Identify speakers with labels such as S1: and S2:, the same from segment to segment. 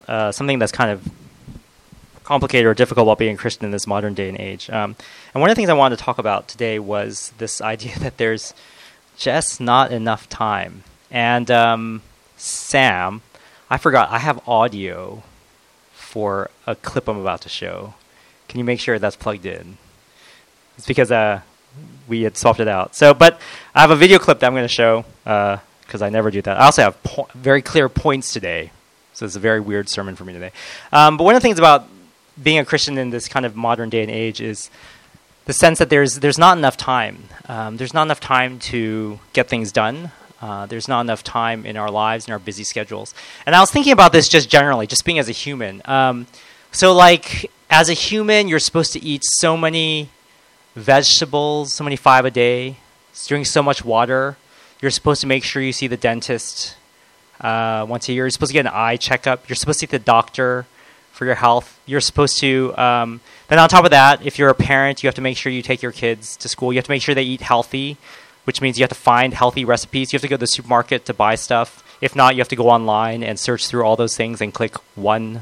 S1: something that's kind of complicated or difficult about being a Christian in this modern day and age. And one of the things I wanted to talk about today was this idea that there's just not enough time. And Sam, I forgot, I have audio for a clip I'm about to show. Can you make sure that's plugged in? It's because we had swapped it out. But I have a video clip that I'm going to show because I never do that. I also have very clear points today. So it's a very weird sermon for me today. But one of the things about being a Christian in this kind of modern day and age is the sense that there's not enough time. There's not enough time to get things done. There's not enough time in our lives and our busy schedules. And I was thinking about this just generally, just being as a human. So like as a human, you're supposed to eat so many vegetables, so many five a day, drink so much water. You're supposed to make sure you see the dentist once a year. You're supposed to get an eye checkup. You're supposed to see the doctor for your health. You're supposed to, then on top of that, if you're a parent, you have to make sure you take your kids to school. You have to make sure they eat healthy, which means you have to find healthy recipes. You have to go to the supermarket to buy stuff. If not, you have to go online and search through all those things and click one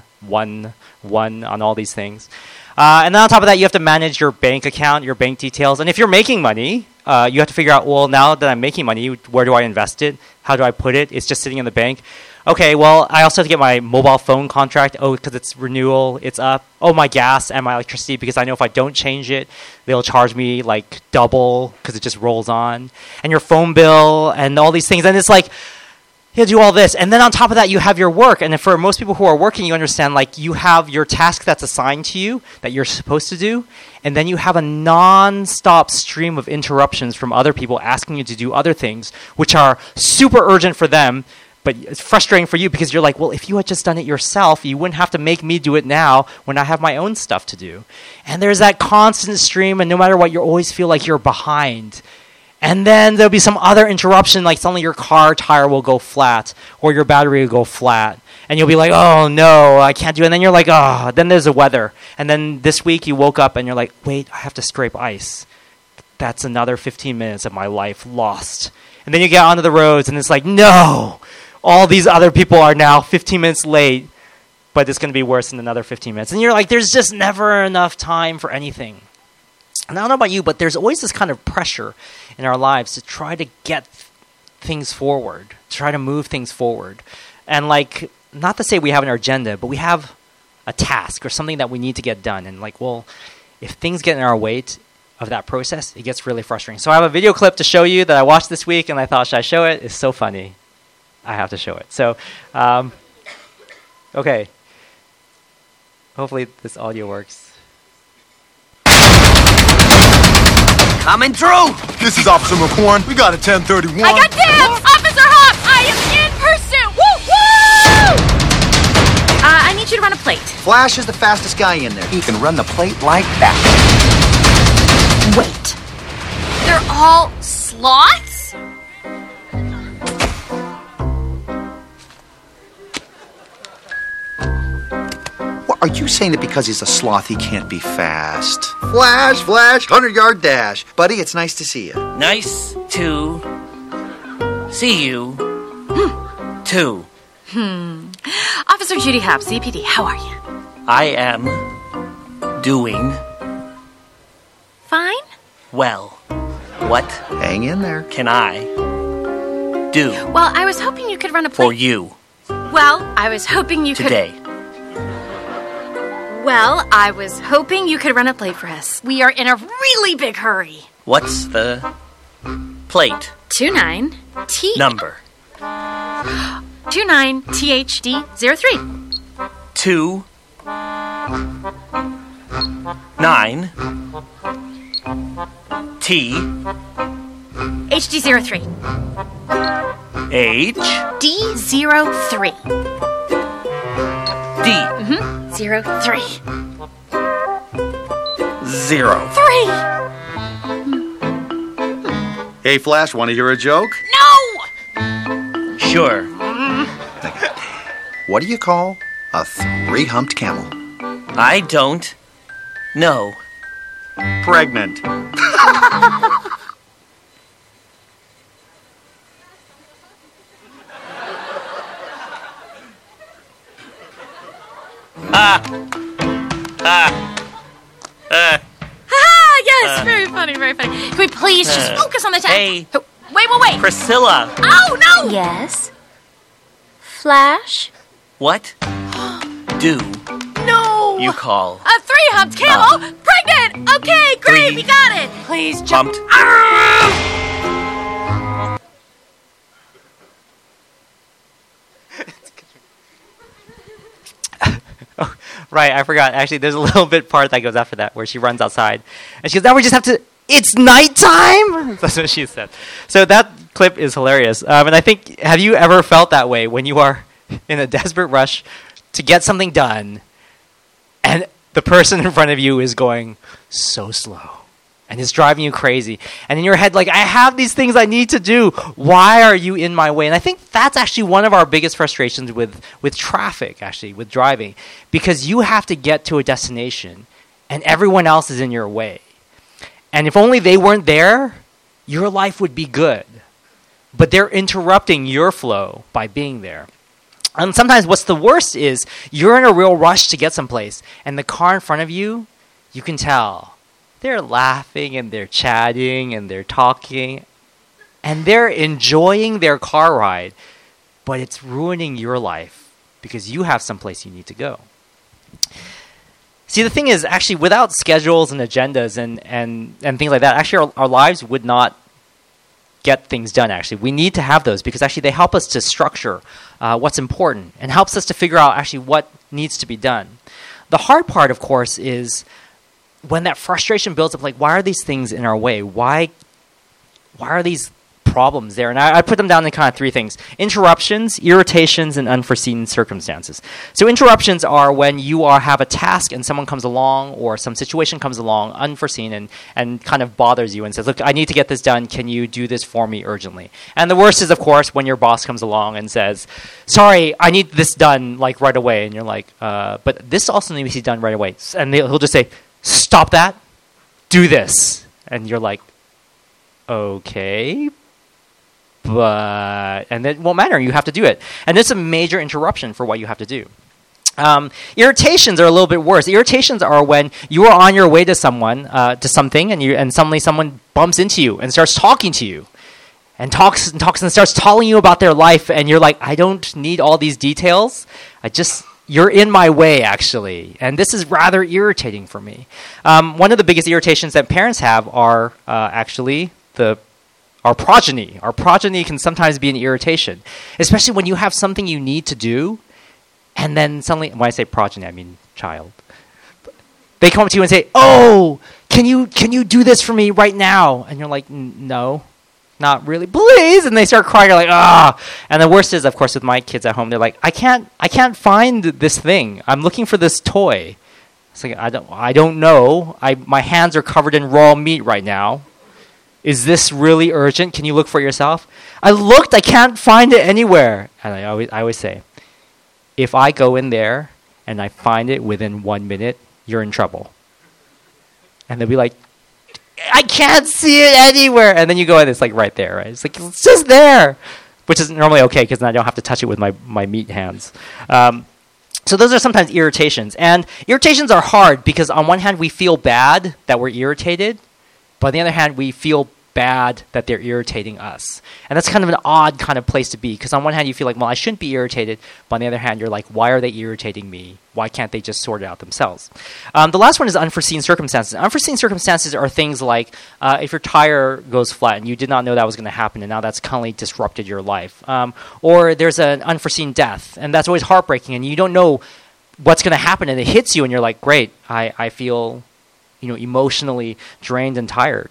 S1: on all these things. And then on top of that, you have to manage your bank account, your bank details. And if you're making money, you have to figure out, well, now that I'm making money, where do I invest it? How do I put it? It's just sitting in the bank. Okay, well, I also have to get my mobile phone contract. Oh, because it's renewal, it's up. Oh, my gas and my electricity, because I know if I don't change it, they'll charge me like double because it just rolls on. And your phone bill and all these things. And it's like, you do all this. And then on top of that, you have your work. And for most people who are working, you understand like you have your task that's assigned to you that you're supposed to do. And then you have a non-stop stream of interruptions from other people asking you to do other things, which are super urgent for them. But it's frustrating for you because you're like, well, if you had just done it yourself, you wouldn't have to make me do it now when I have my own stuff to do. And there's that constant stream, and no matter what, you always feel like you're behind. And then there'll be some other interruption, like suddenly your car tire will go flat or your battery will go flat. And you'll be like, oh, no, I can't do it. And then you're like, oh, then there's the weather. And then this week you woke up and you're like, wait, I have to scrape ice. That's another 15 minutes of my life lost. And then you get onto the roads and it's like, no, all these other people are now 15 minutes late, but it's going to be worse in another 15 minutes. And you're like, there's just never enough time for anything. And I don't know about you, but there's always this kind of pressure in our lives to try to get things forward, to try to move things forward. And like, not to say we have an agenda, but we have a task or something that we need to get done. And like, well, if things get in our way of that process, it gets really frustrating. So I have a video clip to show you that I watched this week, and I thought, should I show it? It's so funny. I have to show it. So, okay. Hopefully this audio works.
S2: Coming through!
S3: This is Officer McCorn. We got a 1031.
S4: I got dibs! Officer Hop! I am in pursuit! Woo! I need you to run a plate.
S2: Flash is the fastest guy in there. He can run the plate like that.
S4: Wait. They're all sloths?
S2: Are you saying that because he's a sloth, he can't be fast? Flash, 100-yard dash. Buddy, it's nice to see you.
S5: Nice to see you, too.
S4: Officer Judy Hop, CPD, how are you?
S5: I am doing
S4: Fine?
S5: well. What
S2: Hang in there.
S5: can I do
S4: Well, I was hoping you could run a plate.
S5: for you
S4: Well, I was hoping you
S5: today?
S4: Well, I was hoping you could run a plate for us. We are in a really big hurry.
S5: What's the plate
S4: 29T
S5: number?
S4: 29THD03.
S5: 2 9 T
S4: HD03.
S5: H
S4: D03.
S5: D
S4: 03.
S5: 0.
S4: 3.
S3: Hey, Flash, want to hear a joke?
S4: No!
S5: Sure.
S2: What do you call a three-humped camel?
S5: I don't know.
S3: Pregnant.
S4: Yes, very funny, very funny. Can we please just focus on the task?
S5: Hey.
S4: Wait.
S5: Priscilla.
S4: Oh, no!
S6: Yes? Flash?
S5: What do
S4: No!
S5: you call
S4: A three-humped camel! Pregnant! Okay, great, we got it! Please jump.
S5: humped?
S1: Oh, right, I forgot. Actually, there's a little bit part that goes after that where she runs outside. And she goes, now we just have to... It's nighttime? That's what she said. So that clip is hilarious. And I think, have you ever felt that way when you are in a desperate rush to get something done and the person in front of you is going so slow and it's driving you crazy? And in your head, like, I have these things I need to do. Why are you in my way? And I think that's actually one of our biggest frustrations with traffic, actually, with driving, because you have to get to a destination and everyone else is in your way. And if only they weren't there, your life would be good. But they're interrupting your flow by being there. And sometimes what's the worst is you're in a real rush to get someplace, and the car in front of you, you can tell, they're laughing and they're chatting and they're talking, and they're enjoying their car ride, but it's ruining your life because you have someplace you need to go. See, the thing is, actually, without schedules and agendas and things like that, actually our lives would not get things done, actually. We need to have those because actually they help us to structure what's important and helps us to figure out actually what needs to be done. The hard part, of course, is when that frustration builds up, like, why are these things in our way? Why are these problems there? And I put them down in kind of three things: interruptions, irritations, and unforeseen circumstances. So interruptions are when you have a task and someone comes along or some situation comes along unforeseen and kind of bothers you and says, look, I need to get this done. Can you do this for me urgently? And the worst is, of course, when your boss comes along and says, sorry, I need this done like right away. And you're like, but this also needs to be done right away. And he'll just say, stop that, do this. And you're like, okay, but, and it won't matter. You have to do it. And it's a major interruption for what you have to do. Irritations are a little bit worse. Irritations are when you are on your way to someone, to something, and suddenly someone bumps into you and starts talking to you, and talks and starts telling you about their life, and you're like, I don't need all these details. You're in my way, actually, and this is rather irritating for me. One of the biggest irritations that parents have are actually our progeny. Our progeny can sometimes be an irritation, especially when you have something you need to do, and then suddenly, when I say progeny, I mean child. They come up to you and say, "Oh, can you do this for me right now?" And you're like, "No, not really, please." And they start crying. You're like, "Ah!" And the worst is, of course, with my kids at home, they're like, "I can't find this thing. I'm looking for this toy." It's like, I don't know. My hands are covered in raw meat right now. Is this really urgent? Can you look for it yourself? I looked. I can't find it anywhere. And I always say, if I go in there and I find it within 1 minute, you're in trouble. And they'll be like, I can't see it anywhere. And then you go in, it's like right there, right? It's like, it's just there. Which is normally okay because then I don't have to touch it with my meat hands. So those are sometimes irritations. And irritations are hard because on one hand, we feel bad that we're irritated. But on the other hand, we feel bad that they're irritating us. And that's kind of an odd kind of place to be, because on one hand you feel like, well, I shouldn't be irritated, but on the other hand you're like, why are they irritating me? Why can't they just sort it out themselves? The last one is unforeseen circumstances. Unforeseen circumstances are things like if your tire goes flat and you did not know that was going to happen, and now that's kindly disrupted your life. Or there's an unforeseen death, and that's always heartbreaking, and you don't know what's going to happen, and it hits you, and you're like, great, I feel emotionally drained and tired.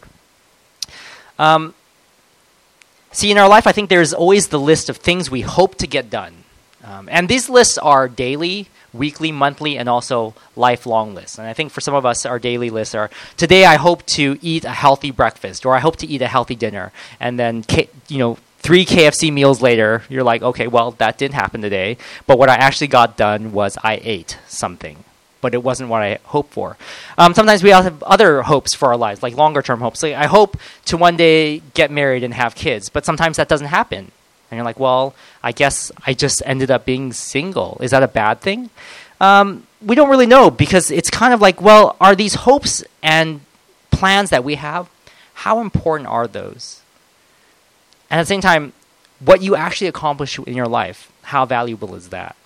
S1: See, in our life, I think there's always the list of things we hope to get done. And these lists are daily, weekly, monthly, and also lifelong lists. And I think for some of us, our daily lists are, today I hope to eat a healthy breakfast, or I hope to eat a healthy dinner. And then, 3 KFC meals later, you're like, okay, well, that didn't happen today. But what I actually got done was I ate something. But it wasn't what I hoped for. Sometimes we also have other hopes for our lives, like longer-term hopes. Like, I hope to one day get married and have kids, but sometimes that doesn't happen. And you're like, well, I guess I just ended up being single. Is that a bad thing? We don't really know, because it's kind of like, well, are these hopes and plans that we have, how important are those? And at the same time, what you actually accomplish in your life, how valuable is that?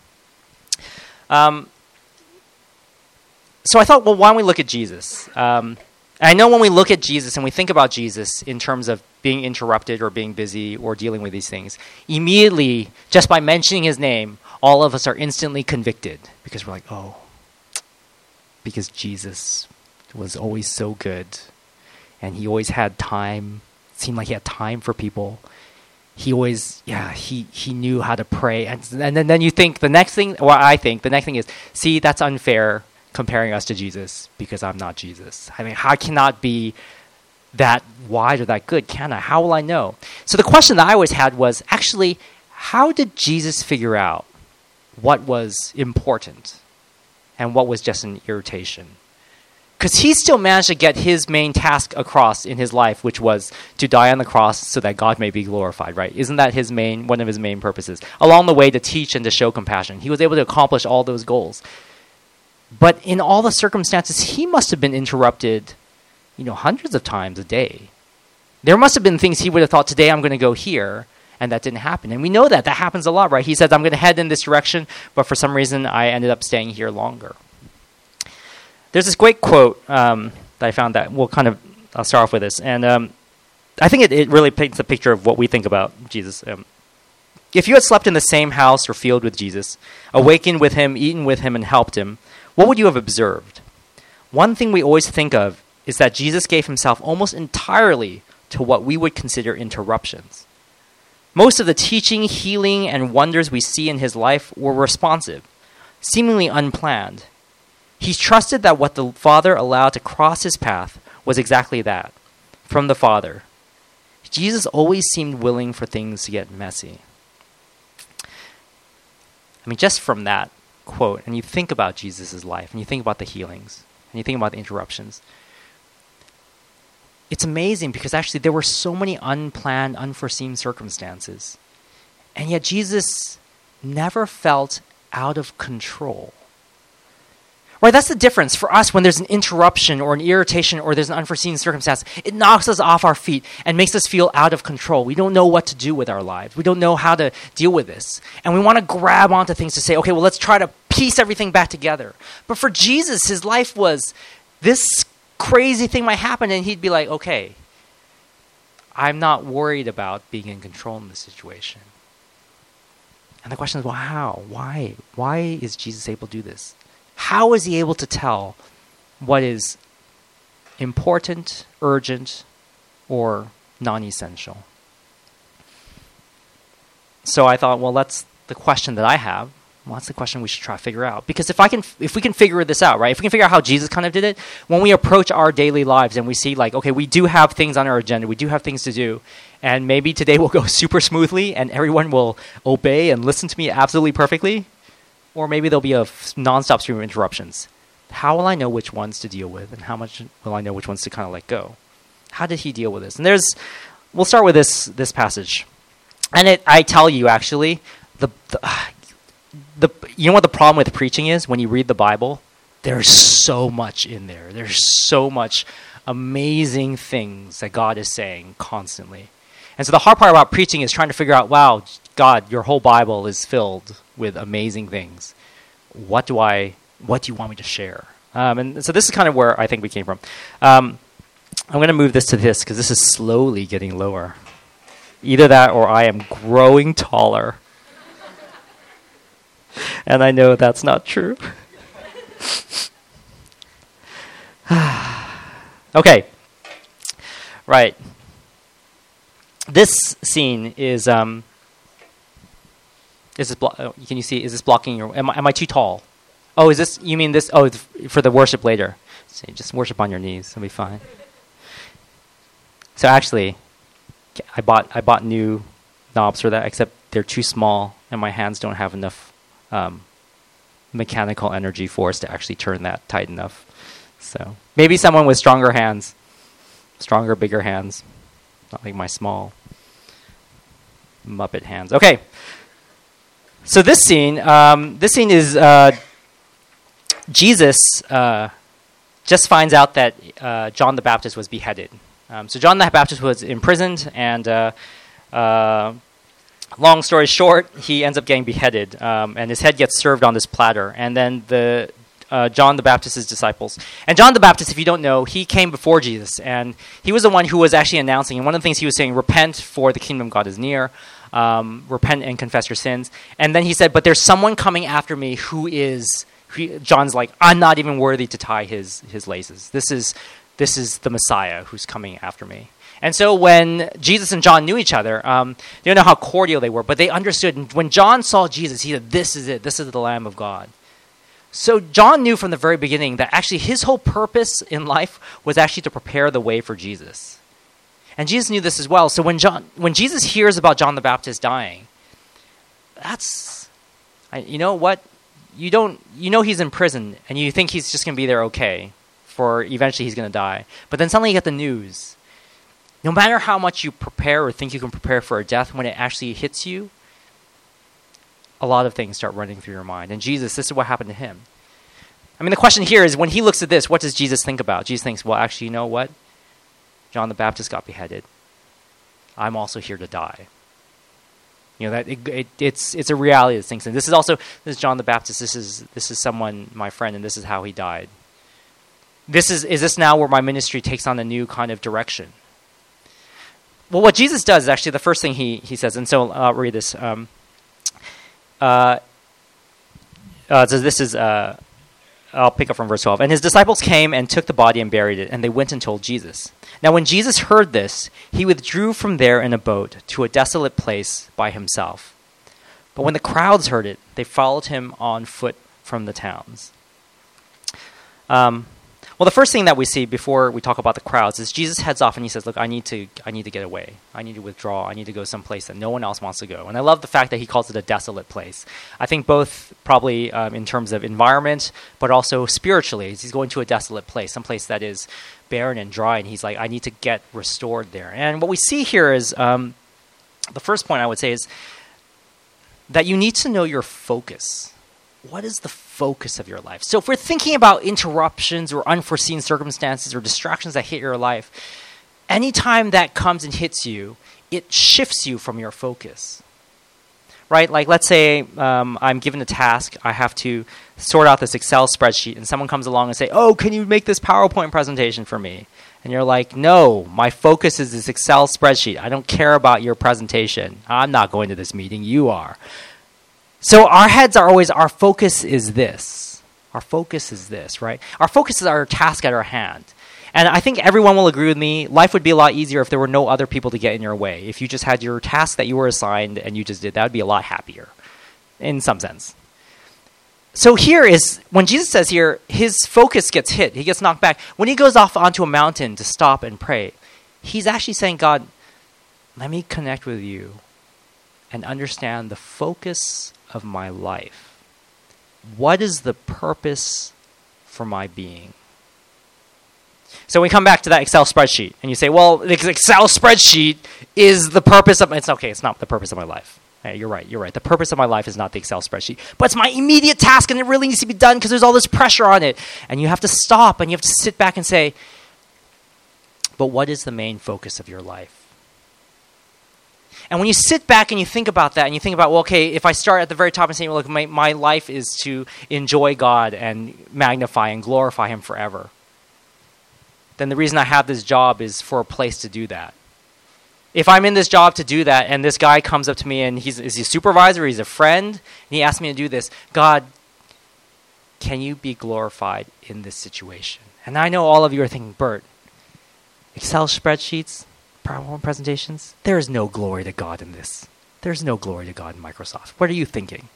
S1: So I thought, well, why don't we look at Jesus? I know when we look at Jesus and we think about Jesus in terms of being interrupted or being busy or dealing with these things, immediately, just by mentioning his name, all of us are instantly convicted, because we're like, oh, because Jesus was always so good, and he always had time. It seemed like he had time for people. He always, he knew how to pray. And then you think the next thing, or I think the next thing is, see, that's unfair comparing us to Jesus, because I'm not Jesus. I mean, I cannot be that wise or that good, can I? How will I know? So the question that I always had was, actually, how did Jesus figure out what was important and what was just an irritation? Because he still managed to get his main task across in his life, which was to die on the cross so that God may be glorified, right? Isn't that one of his main purposes? Along the way, to teach and to show compassion. He was able to accomplish all those goals. But in all the circumstances, he must have been interrupted, hundreds of times a day. There must have been things he would have thought, today I'm going to go here, and that didn't happen. And we know that happens a lot, right? He says, I'm going to head in this direction, but for some reason, I ended up staying here longer. There's this great quote that I found that I'll start off with this. And I think it really paints a picture of what we think about Jesus. If you had slept in the same house or field with Jesus, awakened with him, eaten with him, and helped him, what would you have observed? One thing we always think of is that Jesus gave himself almost entirely to what we would consider interruptions. Most of the teaching, healing, and wonders we see in his life were responsive, seemingly unplanned. He trusted that what the Father allowed to cross his path was exactly that, from the Father. Jesus always seemed willing for things to get messy. I mean, just from that quote, and you think about Jesus' life, and you think about the healings, and you think about the interruptions, it's amazing, because actually there were so many unplanned, unforeseen circumstances, and yet Jesus never felt out of control. Right, that's the difference for us. When there's an interruption or an irritation or there's an unforeseen circumstance, it knocks us off our feet and makes us feel out of control. We don't know what to do with our lives. We don't know how to deal with this. And we want to grab onto things to say, okay, well, let's try to piece everything back together. But for Jesus, his life was, this crazy thing might happen, and he'd be like, okay, I'm not worried about being in control in this situation. And the question is, well, how? Why? Why is Jesus able to do this? How is he able to tell what is important, urgent, or non-essential? So I thought, well, that's the question that I have. Well, that's the question we should try to figure out. Because if we can figure this out, right? If we can figure out how Jesus kind of did it, when we approach our daily lives and we see, like, okay, we do have things on our agenda, we do have things to do, and maybe today will go super smoothly and everyone will obey and listen to me absolutely perfectly, or maybe there'll be a nonstop stream of interruptions. How will I know which ones to deal with, and how much will I know which ones to kind of let go? How did he deal with this? And we'll start with this passage. And I tell you, actually, you know what the problem with preaching is? When you read the Bible, there's so much in there. There's so much amazing things that God is saying constantly. And so the hard part about preaching is trying to figure out, wow, God, your whole Bible is filled with amazing things. What do you want me to share? And so this is kind of where I think we came from. I'm going to move this to this, because this is slowly getting lower. Either that or I am growing taller. And I know that's not true. Okay. Right. This scene is can you see, is this blocking your, am I too tall? Oh, is this, you mean this, for the worship later. So just worship on your knees, it'll be fine. So actually, I bought new knobs for that, except they're too small and my hands don't have enough mechanical energy force to actually turn that tight enough. So maybe someone with stronger, bigger hands, not like my small Muppet hands. Okay, so this scene is Jesus just finds out that John the Baptist was beheaded. So John the Baptist was imprisoned, and long story short, he ends up getting beheaded, and his head gets served on this platter. And then John the Baptist's disciples. And John the Baptist, if you don't know, he came before Jesus, and he was the one who was actually announcing, and one of the things he was saying, repent, for the kingdom of God is near. Repent and confess your sins. And then he said, but there's someone coming after me John's like, I'm not even worthy to tie his laces. This is the Messiah who's coming after me. And so when Jesus and John knew each other, they don't know how cordial they were, but they understood. And when John saw Jesus, he said, this is it. This is the Lamb of God. So John knew from the very beginning that actually his whole purpose in life was actually to prepare the way for Jesus. And Jesus knew this as well. So when Jesus hears about John the Baptist dying, you know what? You know he's in prison, and you think he's just going to be there okay, for eventually he's going to die. But then suddenly you get the news. No matter how much you prepare or think you can prepare for a death, when it actually hits you, a lot of things start running through your mind. And Jesus, this is what happened to him. I mean, the question here is, when he looks at this, what does Jesus think about? Jesus thinks, well, actually, you know what? John the Baptist got beheaded. I'm also here to die. You know, that it's a reality that sinks in. This is John the Baptist. This is someone, my friend, and this is how he died. Is this now where my ministry takes on a new kind of direction? Well, what Jesus does is actually the first thing he says, and so I'll read this. So this is, I'll pick up from verse 12. And his disciples came and took the body and buried it, and they went and told Jesus. Now when Jesus heard this, he withdrew from there in a boat to a desolate place by himself. But when the crowds heard it, they followed him on foot from the towns. Well, the first thing that we see before we talk about the crowds is Jesus heads off and he says, look, I need to get away. I need to withdraw. I need to go someplace that no one else wants to go. And I love the fact that he calls it a desolate place. I think both probably in terms of environment, but also spiritually. He's going to a desolate place, someplace that is barren and dry. And he's like, I need to get restored there. And what we see here is, the first point I would say is that you need to know your focus. What is the focus of your life? So if we're thinking about interruptions or unforeseen circumstances or distractions that hit your life, anytime that comes and hits you, it shifts you from your focus. Right? Like, let's say I'm given a task. I have to sort out this Excel spreadsheet, and someone comes along and say, oh, can you make this PowerPoint presentation for me? And you're like, no, my focus is this Excel spreadsheet. I don't care about your presentation. I'm not going to this meeting. You are. So our heads are always, our focus is this. Our focus is this, right? Our focus is our task at our hand. And I think everyone will agree with me, life would be a lot easier if there were no other people to get in your way. If you just had your task that you were assigned and you just did, that would be a lot happier, in some sense. So here is, when Jesus says here, his focus gets hit, he gets knocked back. When he goes off onto a mountain to stop and pray, he's actually saying, God, let me connect with you and understand the focus of my life. What is the purpose for my being? So we come back to that Excel spreadsheet, and you say, well, the Excel spreadsheet is the purpose of... It's okay, it's not the purpose of my life. Hey, you're right. The purpose of my life is not the Excel spreadsheet, but it's my immediate task, and it really needs to be done because there's all this pressure on it. And you have to stop, and you have to sit back and say, but what is the main focus of your life? And when you sit back and you think about that, and you think about, well, okay, if I start at the very top and say, well, look, my life is to enjoy God and magnify and glorify him forever, then the reason I have this job is for a place to do that. If I'm in this job to do that, and this guy comes up to me, and is he a supervisor, he's a friend, and he asks me to do this, God, can you be glorified in this situation? And I know all of you are thinking, Bert, Excel spreadsheets, PowerPoint presentations, there is no glory to God in this. There's no glory to God in Microsoft. What are you thinking?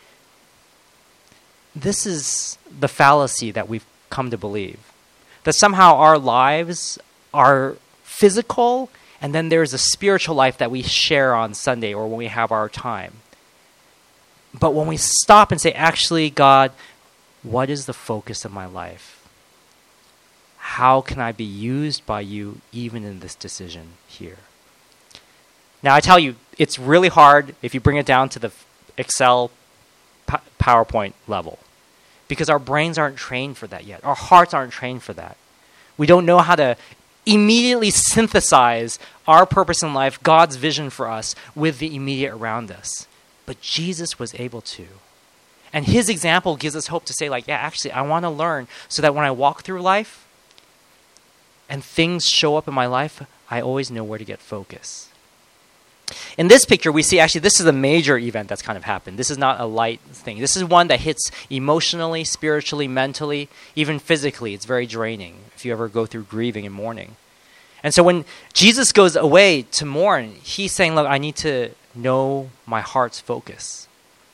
S1: This is the fallacy that we've come to believe. That somehow our lives are physical, and then there's a spiritual life that we share on Sunday or when we have our time. But when we stop and say, actually, God, what is the focus of my life? How can I be used by you even in this decision here? Now, I tell you, it's really hard if you bring it down to the Excel PowerPoint level. because our brains aren't trained for that yet. Our hearts aren't trained for that. We don't know how to immediately synthesize our purpose in life, God's vision for us, with the immediate around us. But Jesus was able to. And his example gives us hope to say, like, yeah, actually, I want to learn so that when I walk through life and things show up in my life, I always know where to get focus. In this picture, we see actually this is a major event that's kind of happened. This is not a light thing. This is one that hits emotionally, spiritually, mentally, even physically. It's very draining if you ever go through grieving and mourning. And so when Jesus goes away to mourn, he's saying, look, I need to know my heart's focus.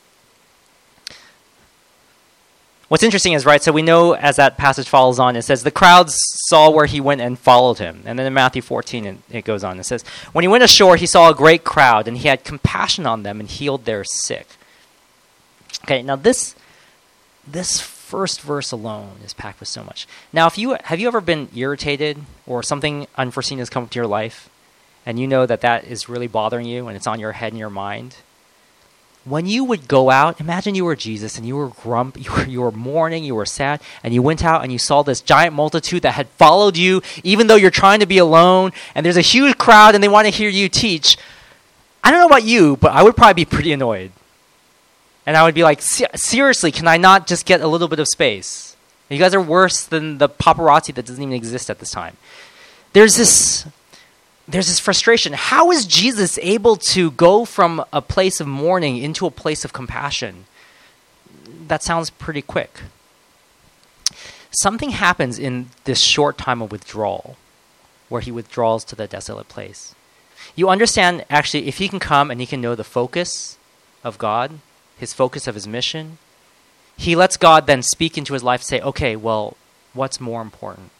S1: What's interesting is, right, so we know as that passage follows on, it says, the crowds saw where he went and followed him. And then in Matthew 14, it goes on. It says, when he went ashore, he saw a great crowd, and he had compassion on them and healed their sick. Okay, now this first verse alone is packed with so much. Now, have you ever been irritated or something unforeseen has come to your life, and you know that is really bothering you and it's on your head and your mind? When you would go out, imagine you were Jesus and you were you were mourning, you were sad, and you went out and you saw this giant multitude that had followed you, even though you're trying to be alone, and there's a huge crowd and they want to hear you teach. I don't know about you, but I would probably be pretty annoyed. And I would be like, seriously, can I not just get a little bit of space? You guys are worse than the paparazzi that doesn't even exist at this time. There's this frustration. How is Jesus able to go from a place of mourning into a place of compassion? That sounds pretty quick. Something happens in this short time of withdrawal, where he withdraws to the desolate place. You understand, actually, if he can come and he can know the focus of God, his focus of his mission, he lets God then speak into his life and say, okay, well, what's more important?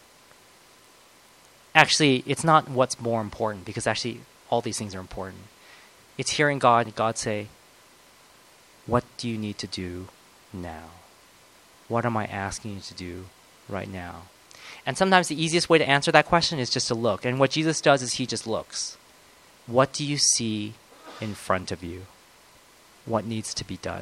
S1: Actually, it's not what's more important, because actually all these things are important. It's hearing God say, what do you need to do now? What am I asking you to do right now? And sometimes the easiest way to answer that question is just to look. And what Jesus does is he just looks. What do you see in front of you? What needs to be done?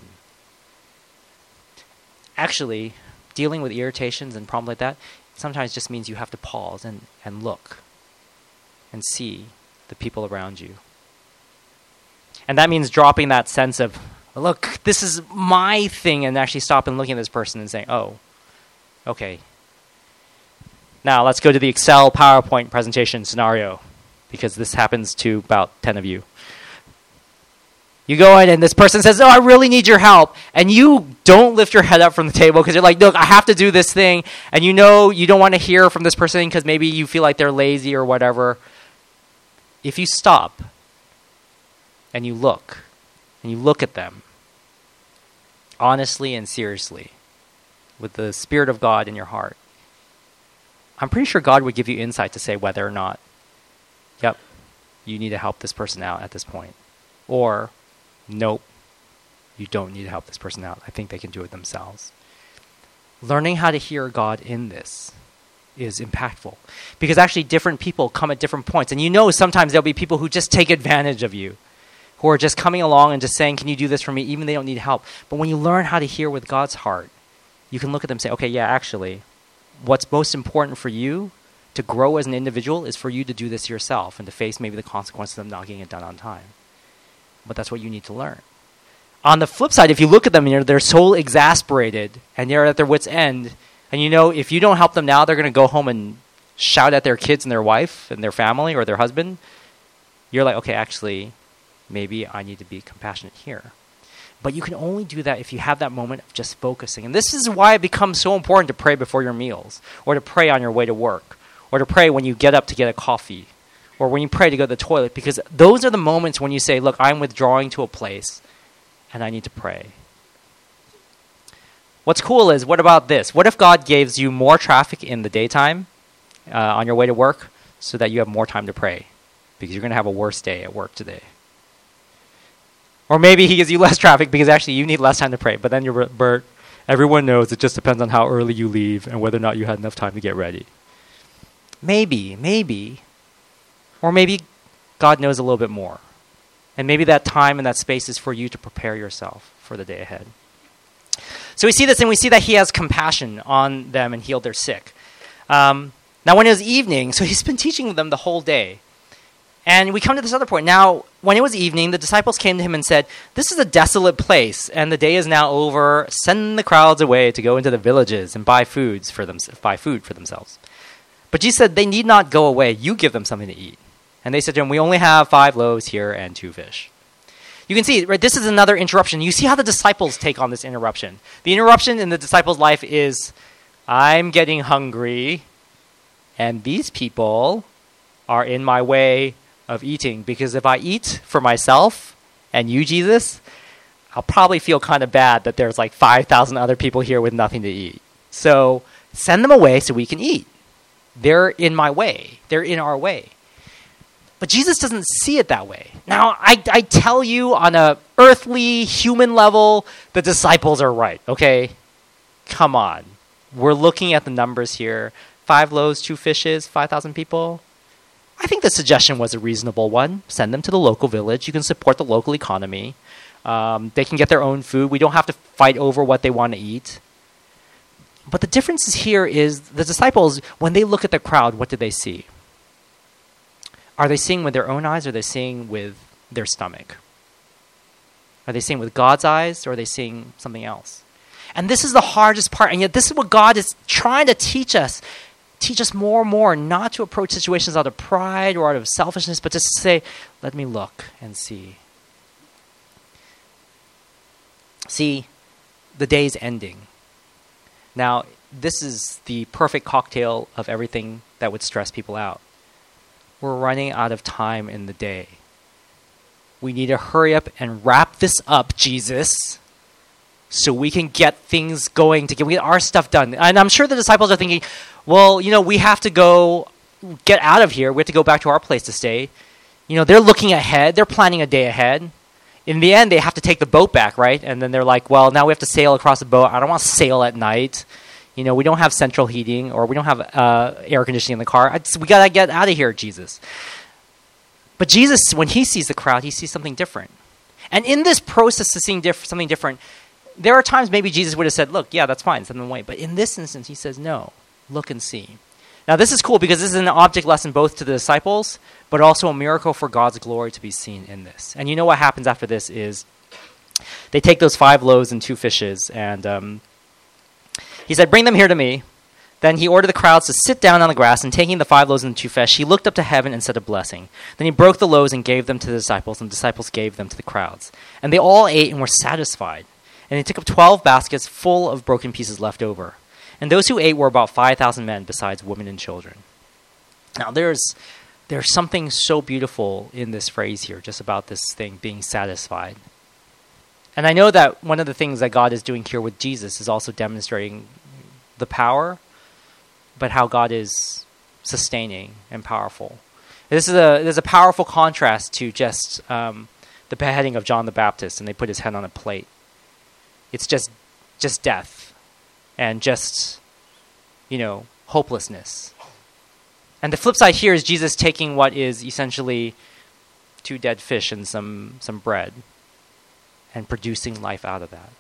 S1: Actually, dealing with irritations and problems like that sometimes just means you have to pause and look and see the people around you. And that means dropping that sense of, look, this is my thing, and actually stop and looking at this person and saying, oh, okay. Now let's go to the Excel PowerPoint presentation scenario, because this happens to about 10 of you. You go in and this person says, oh, I really need your help. And you don't lift your head up from the table because you're like, look, I have to do this thing. And you know you don't want to hear from this person because maybe you feel like they're lazy or whatever. If you stop and you look at them honestly and seriously with the Spirit of God in your heart, I'm pretty sure God would give you insight to say whether or not, yep, you need to help this person out at this point. Or, nope, you don't need to help this person out. I think they can do it themselves. Learning how to hear God in this is impactful. Because actually different people come at different points. And you know sometimes there'll be people who just take advantage of you, who are just coming along and just saying, can you do this for me? Even they don't need help. But when you learn how to hear with God's heart, you can look at them and say, okay, yeah, actually, what's most important for you to grow as an individual is for you to do this yourself and to face maybe the consequences of not getting it done on time. But that's what you need to learn. On the flip side, if you look at them and they're so exasperated and they're at their wit's end, and you know if you don't help them now, they're going to go home and shout at their kids and their wife and their family or their husband, you're like, okay, actually, maybe I need to be compassionate here. But you can only do that if you have that moment of just focusing. And this is why it becomes so important to pray before your meals, or to pray on your way to work, or to pray when you get up to get a coffee, or when you pray to go to the toilet, because those are the moments when you say, look, I'm withdrawing to a place and I need to pray. What's cool is, what about this? What if God gives you more traffic in the daytime on your way to work so that you have more time to pray? Because you're going to have a worse day at work today. Or maybe he gives you less traffic because actually you need less time to pray. But then you're, Bert, everyone knows it just depends on how early you leave and whether or not you had enough time to get ready. Maybe. Or maybe God knows a little bit more. And maybe that time and that space is for you to prepare yourself for the day ahead. So we see this, and we see that he has compassion on them and healed their sick. Now, when it was evening, so he's been teaching them the whole day. And we come to this other point. Now, when it was evening, the disciples came to him and said, "This is a desolate place, and the day is now over. Send the crowds away to go into the villages and buy food for themselves." But Jesus said, "They need not go away. You give them something to eat." And they said to him, "We only have 5 loaves here and 2 fish." You can see, right, this is another interruption. You see how the disciples take on this interruption. The interruption in the disciples' life is, I'm getting hungry, and these people are in my way of eating. Because if I eat for myself and you, Jesus, I'll probably feel kind of bad that there's like 5,000 other people here with nothing to eat. So send them away so we can eat. They're in my way. They're in our way. But Jesus doesn't see it that way. Now, I tell you on a earthly, human level, the disciples are right, okay? Come on. We're looking at the numbers here. 5 loaves, 2 fishes, 5,000 people. I think the suggestion was a reasonable one. Send them to the local village. You can support the local economy. They can get their own food. We don't have to fight over what they want to eat. But the difference here is the disciples, when they look at the crowd, what do they see? Are they seeing with their own eyes, or are they seeing with their stomach? Are they seeing with God's eyes, or are they seeing something else? And this is the hardest part, and yet this is what God is trying to teach us. Teach us more and more not to approach situations out of pride or out of selfishness, but just to say, let me look and see. See, the day's ending. Now, this is the perfect cocktail of everything that would stress people out. We're running out of time in the day. We need to hurry up and wrap this up, Jesus, so we can get things going, to get our stuff done. And I'm sure the disciples are thinking, well, we have to go get out of here. We have to go back to our place to stay. They're looking ahead. They're planning a day ahead. In the end, they have to take the boat back, right? And then they're like, well, now we have to sail across the boat. I don't want to sail at night. We don't have central heating, or we don't have air conditioning in the car. We got to get out of here, Jesus. But Jesus, when he sees the crowd, he sees something different. And in this process of seeing something different, there are times maybe Jesus would have said, look, yeah, that's fine, send them away. But in this instance, he says, no, look and see. Now, this is cool because this is an object lesson both to the disciples, but also a miracle for God's glory to be seen in this. And you know what happens after this is they take those 5 loaves and 2 fishes, and he said, bring them here to me. Then he ordered the crowds to sit down on the grass, and taking the 5 loaves and the 2 fish, he looked up to heaven and said a blessing. Then he broke the loaves and gave them to the disciples, and the disciples gave them to the crowds. And they all ate and were satisfied. And they took up 12 baskets full of broken pieces left over. And those who ate were about 5,000 men, besides women and children. Now, there's something so beautiful in this phrase here, just about this thing being satisfied. And I know that one of the things that God is doing here with Jesus is also demonstrating the power, but how God is sustaining and powerful. There's a powerful contrast to just the beheading of John the Baptist, and they put his head on a plate. It's just death and just, hopelessness. And the flip side here is Jesus taking what is essentially 2 dead fish and some bread and producing life out of that.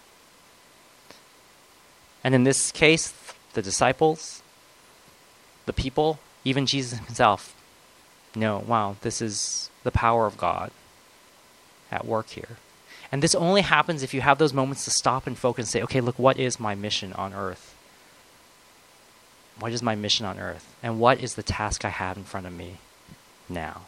S1: And in this case, the disciples, the people, even Jesus himself, know, wow, this is the power of God at work here. And this only happens if you have those moments to stop and focus and say, okay, look, what is my mission on earth? What is my mission on earth? And what is the task I have in front of me now?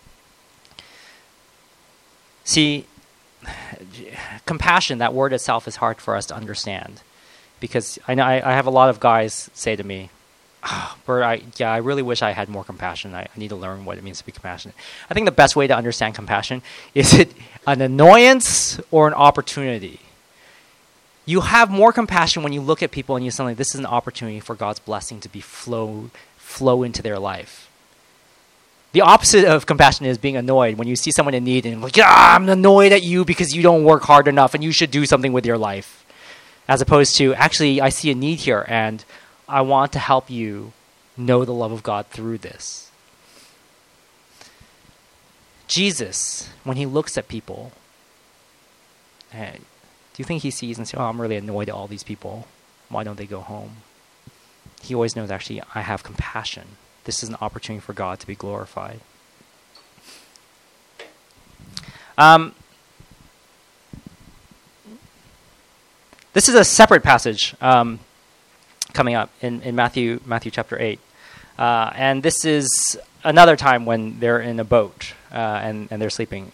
S1: See, compassion, that word itself is hard for us to understand. Because I have a lot of guys say to me, Bert, I really wish I had more compassion. I need to learn what it means to be compassionate. I think the best way to understand compassion is it an annoyance or an opportunity? You have more compassion when you look at people and you suddenly, this is an opportunity for God's blessing to be flow into their life. The opposite of compassion is being annoyed when you see someone in need and like, I'm annoyed at you because you don't work hard enough and you should do something with your life. As opposed to, actually, I see a need here and I want to help you know the love of God through this. Jesus, when he looks at people, Do you think he sees and says, oh, I'm really annoyed at all these people. Why don't they go home? He always knows, actually, I have compassion. This is an opportunity for God to be glorified. This is a separate passage coming up in Matthew chapter 8. And this is another time when they're in a boat and they're sleeping.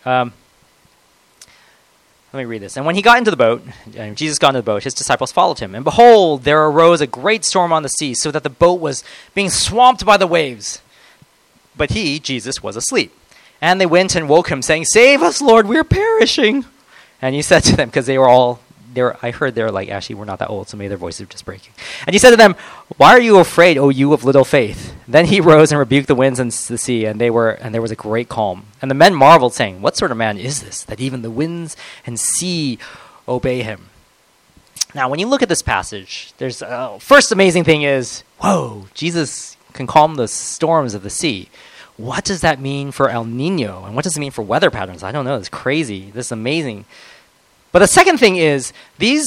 S1: Let me read this. And when he got into the boat, and Jesus got into the boat, his disciples followed him. And behold, there arose a great storm on the sea, so that the boat was being swamped by the waves. But he, Jesus, was asleep. And they went and woke him, saying, Save us, Lord, we're perishing. And he said to them, because they were all, I heard they're like, actually, we're not that old, so maybe their voices are just breaking. And he said to them, Why are you afraid, O you of little faith? Then he rose and rebuked the winds and the sea, and there was a great calm. And the men marveled, saying, What sort of man is this, that even the winds and sea obey him? Now, when you look at this passage, there's first amazing thing is, whoa, Jesus can calm the storms of the sea. What does that mean for El Nino? And what does it mean for weather patterns? I don't know. It's crazy. This is amazing. But the second thing is, these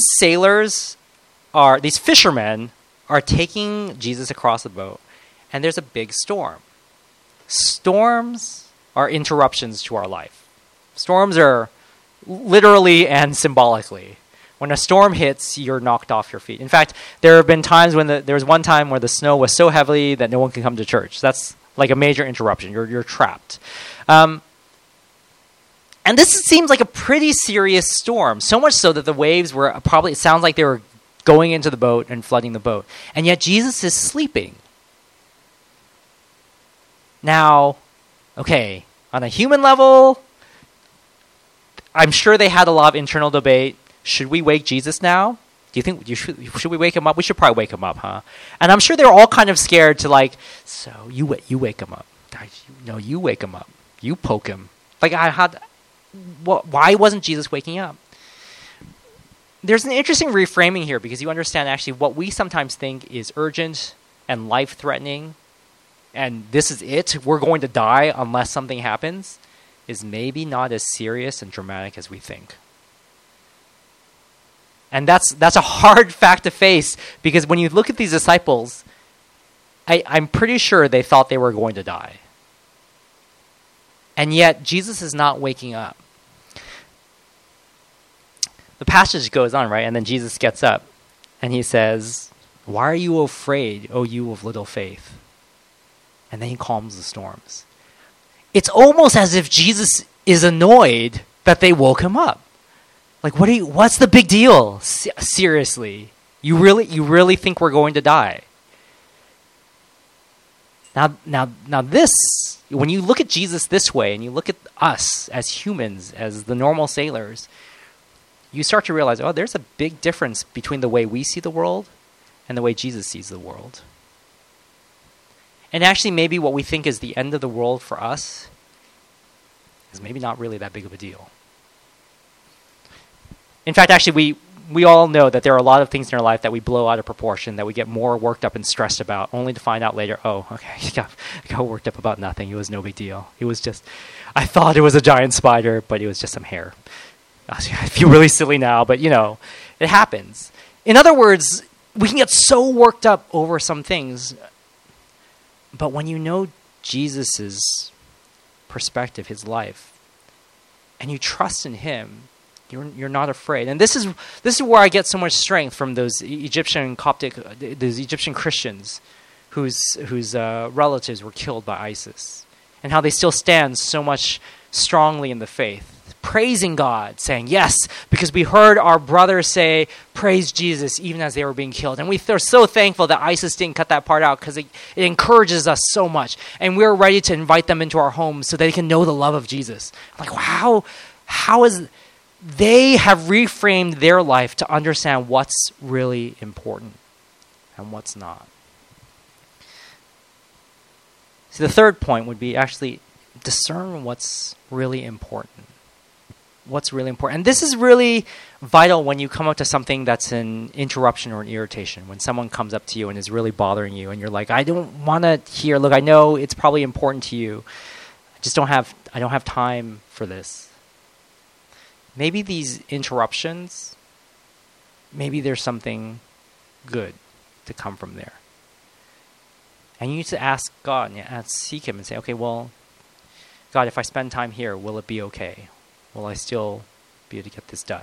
S1: fishermen are taking Jesus across the boat, and there's a big storm. Storms are interruptions to our life. Storms are literally and symbolically. When a storm hits, you're knocked off your feet. In fact, there have been times when there was one time where the snow was so heavy that no one can come to church. That's like a major interruption. You're trapped. And this seems like a pretty serious storm, so much so that the waves were probably, it sounds like they were going into the boat and flooding the boat. And yet Jesus is sleeping. Now, okay, on a human level, I'm sure they had a lot of internal debate. Should we wake Jesus now? Do you think should we wake him up? We should probably wake him up, huh? And I'm sure they're all kind of scared to so you wake him up. No, you wake him up. You poke him. Why wasn't Jesus waking up? There's an interesting reframing here because you understand actually what we sometimes think is urgent and life-threatening, and this is it, we're going to die unless something happens, is maybe not as serious and dramatic as we think. And that's a hard fact to face because when you look at these disciples, I'm pretty sure they thought they were going to die. And yet Jesus is not waking up. The passage goes on, right? And then Jesus gets up and he says, Why are you afraid, O you of little faith? And then he calms the storms. It's almost as if Jesus is annoyed that they woke him up. What's the big deal? Seriously, you really think we're going to die? Now this, when you look at Jesus this way and you look at us as humans, as the normal sailors, you start to realize, there's a big difference between the way we see the world and the way Jesus sees the world. And actually, maybe what we think is the end of the world for us is maybe not really that big of a deal. In fact, actually, we all know that there are a lot of things in our life that we blow out of proportion, that we get more worked up and stressed about, only to find out later, I got worked up about nothing. It was no big deal. It was just, I thought it was a giant spider, but it was just some hair. I feel really silly now, but it happens. In other words, we can get so worked up over some things, but when you know Jesus' perspective, his life, and you trust in him, you're not afraid. And this is where I get so much strength from those Egyptian Christians whose relatives were killed by ISIS, and how they still stand so much strongly in the faith, praising God, saying, yes, because we heard our brothers say, praise Jesus, even as they were being killed. And they're so thankful that ISIS didn't cut that part out because it encourages us so much. And we're ready to invite them into our homes so they can know the love of Jesus. I'm like, wow, how is... They have reframed their life to understand what's really important and what's not. So the third point would be actually discern what's really important. What's really important. And this is really vital when you come up to something that's an interruption or an irritation. When someone comes up to you and is really bothering you and you're like, I don't want to hear, look, I know it's probably important to you. I don't have time for this. Maybe these interruptions maybe there's something good to come from there. And you need to ask God and seek him and say, okay, well, God, if I spend time here, will it be okay? Will I still be able to get this done?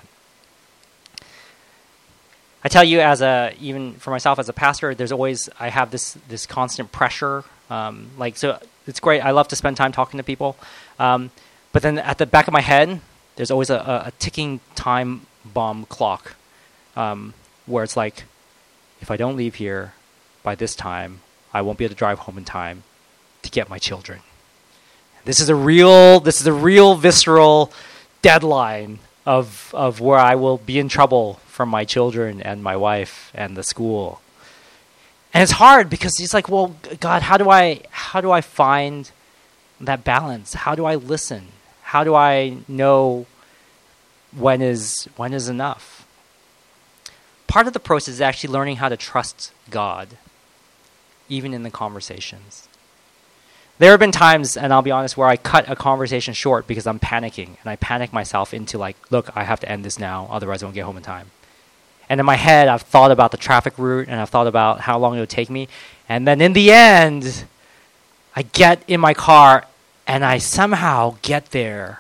S1: I tell you, even for myself as a pastor, I have this constant pressure. So it's great. I love to spend time talking to people. But then at the back of my head, there's always a ticking time bomb clock where it's like, if I don't leave here by this time, I won't be able to drive home in time to get my children. This is a real visceral deadline of where I will be in trouble from my children and my wife and the school. And it's hard because it's like, well, God, how do I find that balance? How do I listen? How do I know when is enough? Part of the process is actually learning how to trust God, even in the conversations. There have been times, and I'll be honest, where I cut a conversation short because I'm panicking, and I panic myself into like, look, I have to end this now, otherwise I won't get home in time. And in my head, I've thought about the traffic route, and I've thought about how long it would take me, and then in the end, I get in my car, and I somehow get there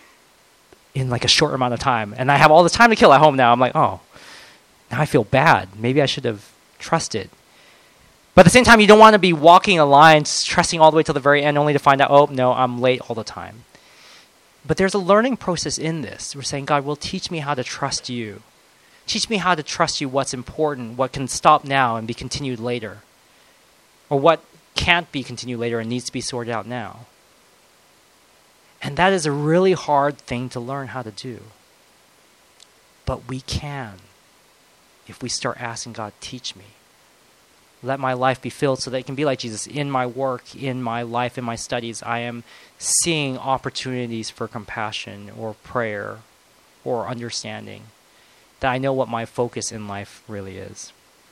S1: in like a short amount of time, and I have all this time to kill at home now. I'm like, oh, now I feel bad. Maybe I should have trusted. But at the same time, you don't want to be walking a line, trusting all the way till the very end, only to find out, oh, no, I'm late all the time. But there's a learning process in this. We're saying, God, will teach me how to trust you. Teach me how to trust you, what's important, what can stop now and be continued later, or what can't be continued later and needs to be sorted out now. And that is a really hard thing to learn how to do. But we can if we start asking God, teach me. Let my life be filled so that it can be like Jesus. In my work, in my life, in my studies, I am seeing opportunities for compassion or prayer or understanding, that I know what my focus in life really is.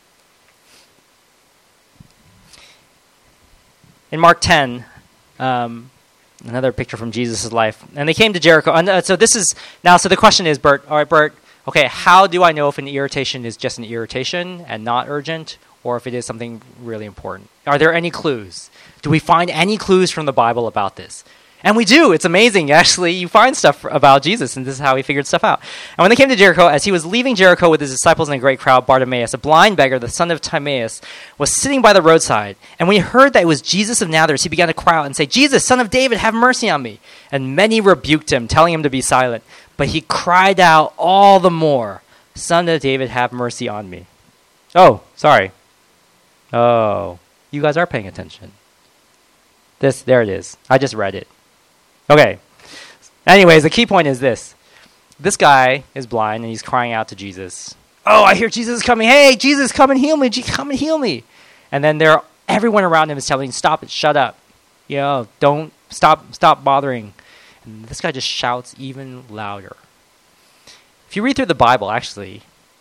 S1: In Mark 10, another picture from Jesus' life, and they came to Jericho. And so the question is, Bert, all right, Bert, okay, how do I know if an irritation is just an irritation and not urgent, or if it is something really important? Are there any clues? Do we find any clues from the Bible about this? And we do. It's amazing. Actually, you find stuff about Jesus, and this is how he figured stuff out. And when they came to Jericho, as he was leaving Jericho with his disciples and a great crowd, Bartimaeus, a blind beggar, the son of Timaeus, was sitting by the roadside. And when he heard that it was Jesus of Nazareth, he began to cry out and say, Jesus, son of David, have mercy on me. And many rebuked him, telling him to be silent. But he cried out all the more, Son of David, have mercy on me. Oh, sorry. Oh, you guys are paying attention. There it is. I just read it. Okay. Anyways, the key point is this. This guy is blind and he's crying out to Jesus. Oh, I hear Jesus is coming. Hey, Jesus, come and heal me. Come and heal me. And then everyone around him is telling him, stop it, shut up. Don't stop bothering. And this guy just shouts even louder. If you read through the Bible, actually,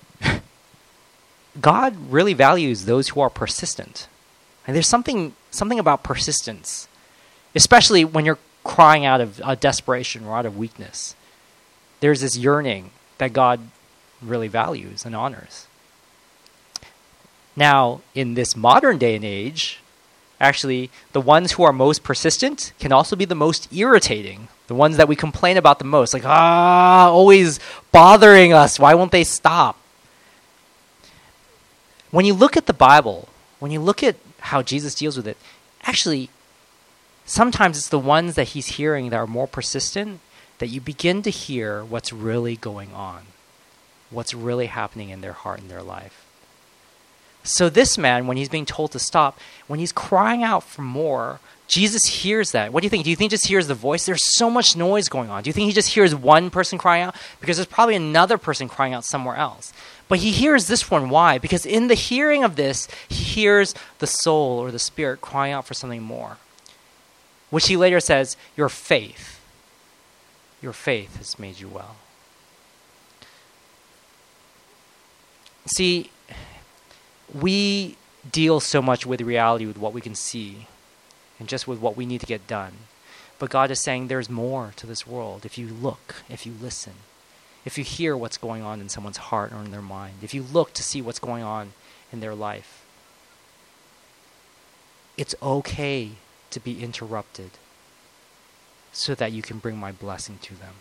S1: God really values those who are persistent. And there's something about persistence, especially when you're crying out of desperation or out of weakness. There's this yearning that God really values and honors. Now, in this modern day and age, actually, the ones who are most persistent can also be the most irritating. The ones that we complain about the most, like, always bothering us. Why won't they stop? When you look at the Bible, when you look at how Jesus deals with it, actually, sometimes it's the ones that he's hearing that are more persistent that you begin to hear what's really going on, what's really happening in their heart and their life. So this man, when he's being told to stop, when he's crying out for more, Jesus hears that. What do you think? Do you think he just hears the voice? There's so much noise going on. Do you think he just hears one person crying out? Because there's probably another person crying out somewhere else. But he hears this one. Why? Because in the hearing of this, he hears the soul or the spirit crying out for something more, which he later says, your faith has made you well. See, we deal so much with reality, with what we can see, and just with what we need to get done. But God is saying there's more to this world if you look, if you listen. if you hear what's going on in someone's heart or in their mind, if you look to see what's going on in their life, it's okay to be interrupted so that you can bring my blessing to them.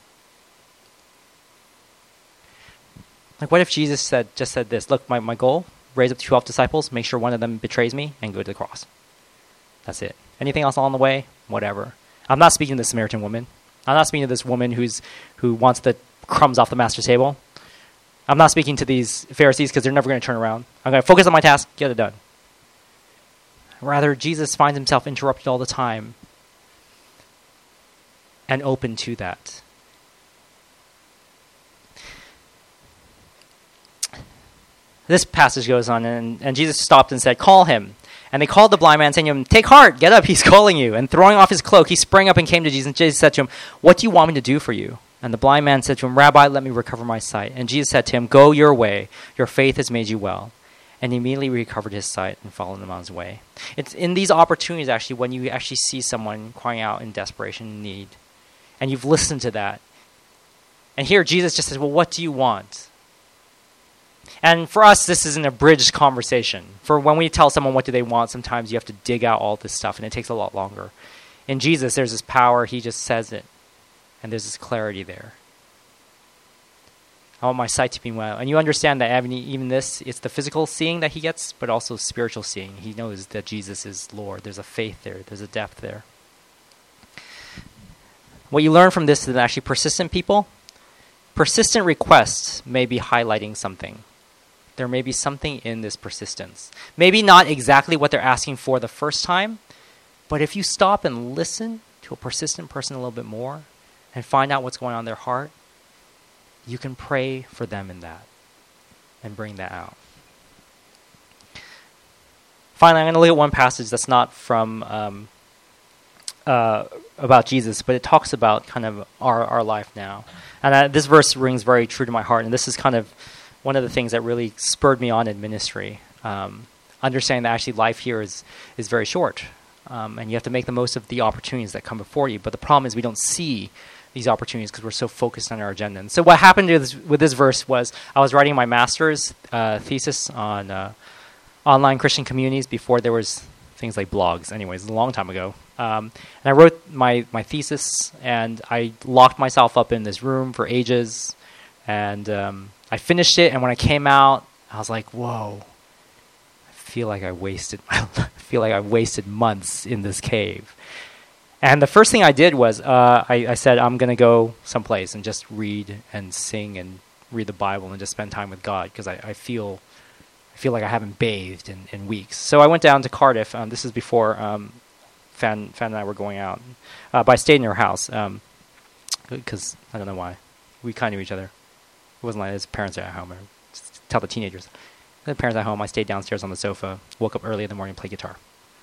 S1: Like, what if Jesus just said this, look, my goal, raise up 12 disciples, make sure one of them betrays me, and go to the cross. That's it. Anything else along the way? Whatever. I'm not speaking to the Samaritan woman. I'm not speaking to this woman who wants the crumbs off the master's table. I'm not speaking to these Pharisees because they're never going to turn around. I'm going to focus on my task, get it done. Rather, Jesus finds himself interrupted all the time and open to that. This passage goes on, and Jesus stopped and said, call him. And they called the blind man, saying to him, take heart, get up, he's calling you. And throwing off his cloak, he sprang up and came to Jesus. And Jesus said to him, what do you want me to do for you? And the blind man said to him, Rabbi, let me recover my sight. And Jesus said to him, go your way, your faith has made you well. And he immediately recovered his sight and followed him on his way. It's in these opportunities, actually, when you actually see someone crying out in desperation and need, and you've listened to that. And here Jesus just says, well, what do you want? And for us, this is an abridged conversation. For when we tell someone what do they want, sometimes you have to dig out all this stuff, and it takes a lot longer. In Jesus, there's this power. He just says it, and there's this clarity there. I want my sight to be well. And you understand that even this, it's the physical seeing that he gets, but also spiritual seeing. He knows that Jesus is Lord. There's a faith there. There's a depth there. What you learn from this is that actually persistent people, persistent requests may be highlighting something. There may be something in this persistence. Maybe not exactly what they're asking for the first time, but if you stop and listen to a persistent person a little bit more and find out what's going on in their heart, you can pray for them in that and bring that out. Finally, I'm going to look at one passage that's not from about Jesus, but it talks about kind of our life now. And this verse rings very true to my heart, and this is kind of one of the things that really spurred me on in ministry. Understanding that actually life here is very short, and you have to make the most of the opportunities that come before you. But the problem is we don't see these opportunities because we're so focused on our agenda. And so what happened with this verse was I was writing my master's thesis on online Christian communities before there was things like blogs. Anyways, it was a long time ago. And I wrote my thesis, and I locked myself up in this room for ages. And I finished it, and when I came out, I was like, whoa, I feel like I wasted months in this cave. And the first thing I did was I said, I'm going to go someplace and just read and sing and read the Bible and just spend time with God, because I feel like I haven't bathed in weeks. So I went down to Cardiff. This is before Fan and I were going out. But I stayed in her house because I don't know why. We kind of knew each other. It wasn't like his parents are at home. Or just tell the teenagers. The parents at home. I stayed downstairs on the sofa. Woke up early in the morning and played guitar.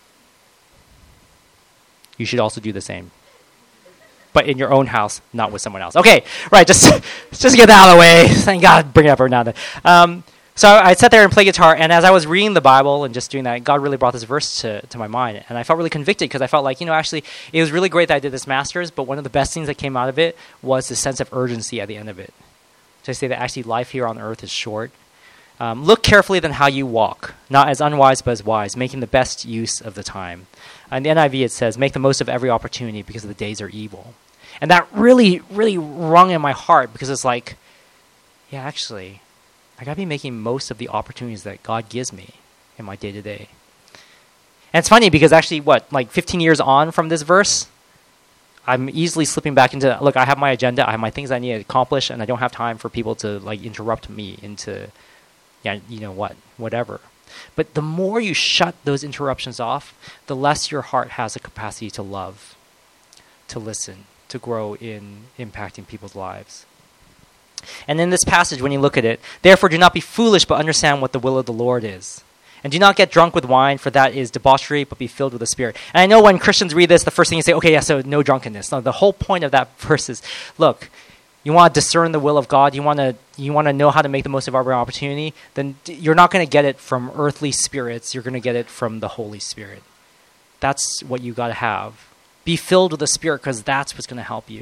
S1: You should also do the same, but in your own house, not with someone else. Okay, right? Just get that out of the way. Thank God, bring it up every now and then. So I sat there and played guitar, and as I was reading the Bible and just doing that, God really brought this verse to my mind, and I felt really convicted because I felt like, actually, it was really great that I did this master's, but one of the best things that came out of it was the sense of urgency at the end of it. To say that actually life here on earth is short. Look carefully then how you walk, not as unwise but as wise, making the best use of the time. In the NIV it says, make the most of every opportunity because the days are evil. And that really, really rung in my heart because it's like, yeah, actually, I got to be making most of the opportunities that God gives me in my day-to-day. And it's funny because actually, 15 years on from this verse, I'm easily slipping back into, look, I have my agenda, I have my things I need to accomplish, and I don't have time for people to interrupt me into, whatever. But the more you shut those interruptions off, the less your heart has the capacity to love, to listen, to grow in impacting people's lives. And in this passage, when you look at it, therefore do not be foolish, but understand what the will of the Lord is. And do not get drunk with wine, for that is debauchery, but be filled with the Spirit. And I know when Christians read this, the first thing you say, okay, yeah, so no drunkenness. No, the whole point of that verse is, look, you want to discern the will of God, you want to know how to make the most of every opportunity, then you're not going to get it from earthly spirits, you're going to get it from the Holy Spirit. That's what you got to have. Be filled with the Spirit, because that's what's going to help you.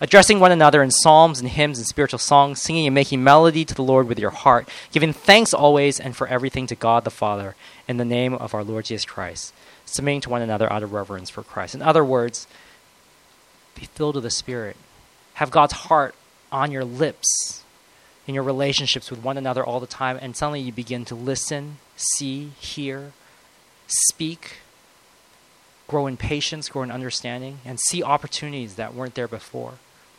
S1: addressing one another in psalms and hymns and spiritual songs, singing and making melody to the Lord with your heart, giving thanks always and for everything to God the Father in the name of our Lord Jesus Christ, submitting to one another out of reverence for Christ. In other words, be filled with the Spirit. Have God's heart on your lips in your relationships with one another all the time, and suddenly you begin to listen, see, hear, speak, grow in patience, grow in understanding, and see opportunities that weren't there before.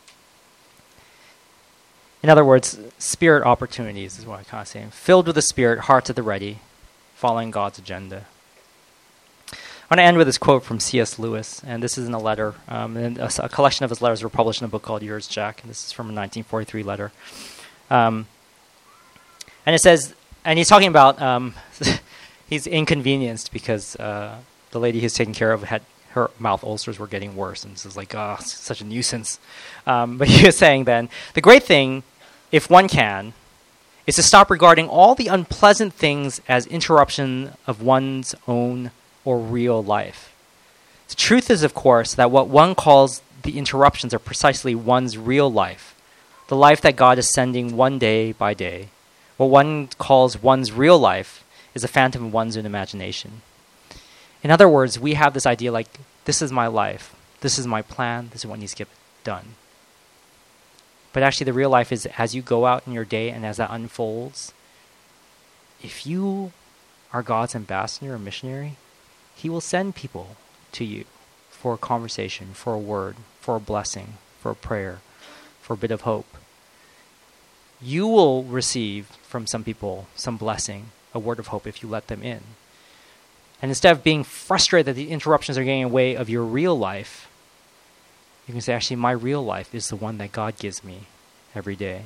S1: In other words, spirit opportunities is what I'm kind of saying. Filled with the Spirit, heart at the ready, following God's agenda. I want to end with this quote from C.S. Lewis, and this is in a letter. And a collection of his letters were published in a book called Yours, Jack, and this is from a 1943 letter. And it says, and he's talking about, he's inconvenienced because the lady he's taking care of had her mouth ulcers were getting worse, and this is like, such a nuisance. But he was saying then, the great thing, if one can, is to stop regarding all the unpleasant things as interruption of one's own or real life. The truth is, of course, that what one calls the interruptions are precisely one's real life, the life that God is sending one day by day. What one calls one's real life is a phantom of one's own imagination. In other words, we have this idea like, this is my life, this is my plan, this is what needs to get done. But actually the real life is as you go out in your day and as that unfolds, if you are God's ambassador or missionary, He will send people to you for a conversation, for a word, for a blessing, for a prayer, for a bit of hope. You will receive from some people some blessing, a word of hope if you let them in. And instead of being frustrated that the interruptions are getting in the way of your real life, you can say, actually, my real life is the one that God gives me every day.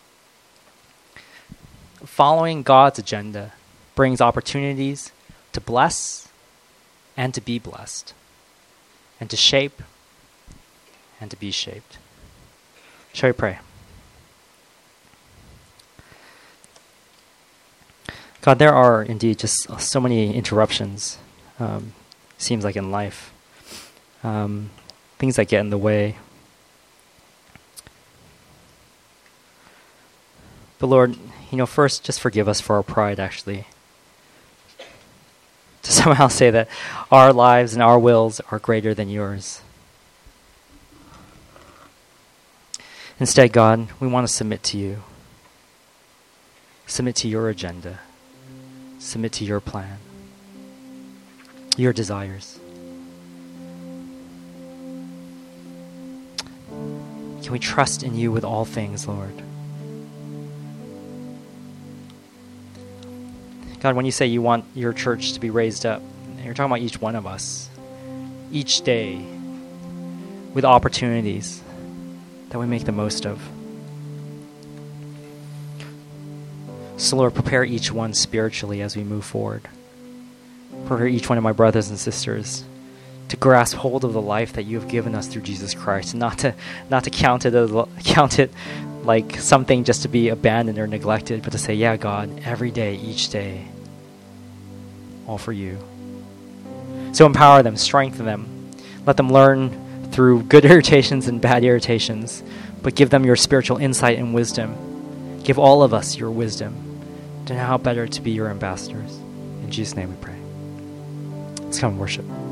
S1: Following God's agenda brings opportunities to bless and to be blessed, and to shape and to be shaped. Shall we pray? God, there are indeed just so many interruptions, seems like in life, things that get in the way. But Lord, first just forgive us for our pride, actually. To somehow say that our lives and our wills are greater than yours. Instead, God, we want to submit to you. Submit to your agenda. Submit to your plan. Your desires. Can we trust in you with all things, Lord? God, when you say you want your church to be raised up, you're talking about each one of us, each day, with opportunities that we make the most of. So, Lord, prepare each one spiritually as we move forward. Prepare each one of my brothers and sisters to grasp hold of the life that you have given us through Jesus Christ, and not to count it like something just to be abandoned or neglected, but to say, yeah, God, every day, each day, all for you. So empower them, strengthen them. Let them learn through good irritations and bad irritations, but give them your spiritual insight and wisdom. Give all of us your wisdom to know how better to be your ambassadors. In Jesus' name we pray. Let's come and worship.